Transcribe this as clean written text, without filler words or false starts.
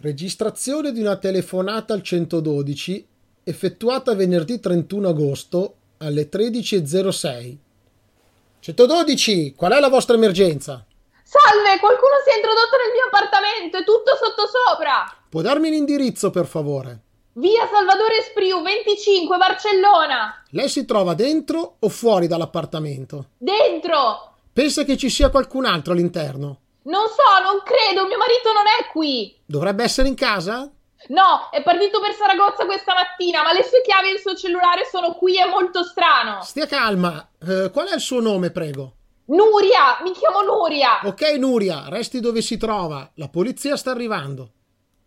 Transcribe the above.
Registrazione di una telefonata al 112 effettuata venerdì 31 agosto alle 13:06. 112, qual è la vostra emergenza? Salve, qualcuno si è introdotto nel mio appartamento, è tutto sottosopra. Può darmi l'indirizzo, per favore? Via Salvatore Espriu, 25, Barcellona. Lei si trova dentro o fuori dall'appartamento? Dentro. Pensa che ci sia qualcun altro all'interno? Non so, non credo, mio marito non è qui. Dovrebbe essere in casa? No, è partito per Saragozza questa mattina, ma le sue chiavi e il suo cellulare sono qui, è molto strano. Stia calma. Qual è il suo nome, prego? Nuria, mi chiamo Nuria. Ok, Nuria, resti dove si trova. La polizia sta arrivando.